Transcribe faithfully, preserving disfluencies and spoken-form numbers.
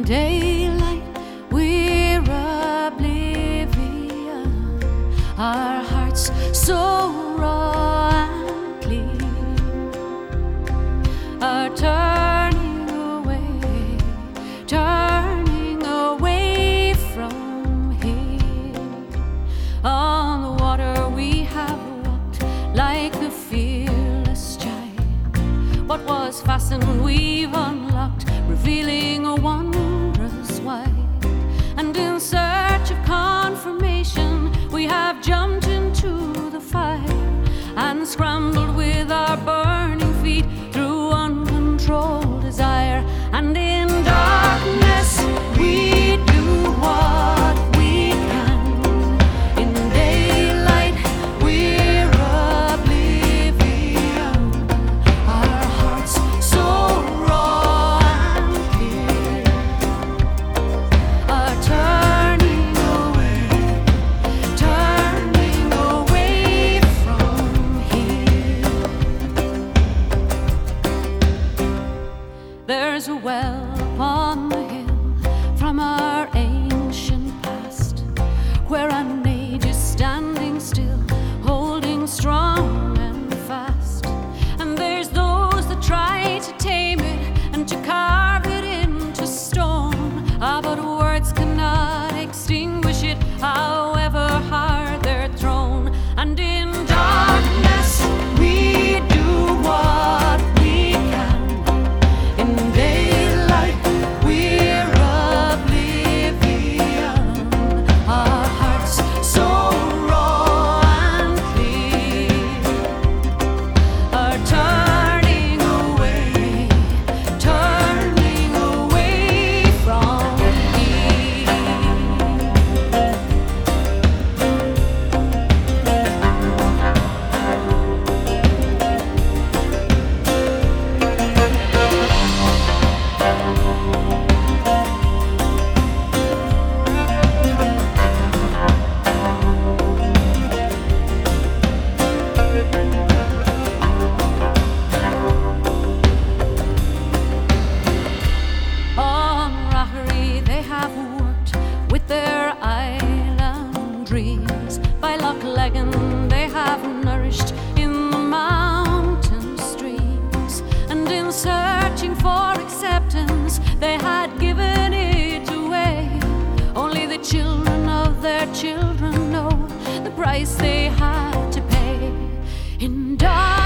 daylight, we're oblivion. Our hearts so raw and clear are turning away, turning away from here. On the water we have walked like a fearless child. What was fastened we've unlocked, revealing a wondrous wide. And in search of confirmation, we have jumped into the fire and scrambled with our burning feet through uncontrolled desire. And in darkness, we do what we can. In daylight, we're oblivion. Our hearts so raw and clear are turning away, turning away from here. There's a well upon the hill from our ancient past, where an age is standing still, holding strong and fast. And there's those that try to tame it and to carve it into stone. Ah, but words cannot extinguish it, however hard they're thrown. And in darkness, we do what we can. In daylight, we're oblivion. Our hearts so raw and clear are turning away, turning away from here. On Rockery they have worked with their island dreams. By Loch Legan they have nourished in the mountain streams. And in searching for acceptance they had given it away. Only the children of their children know the price they had to pay. In dark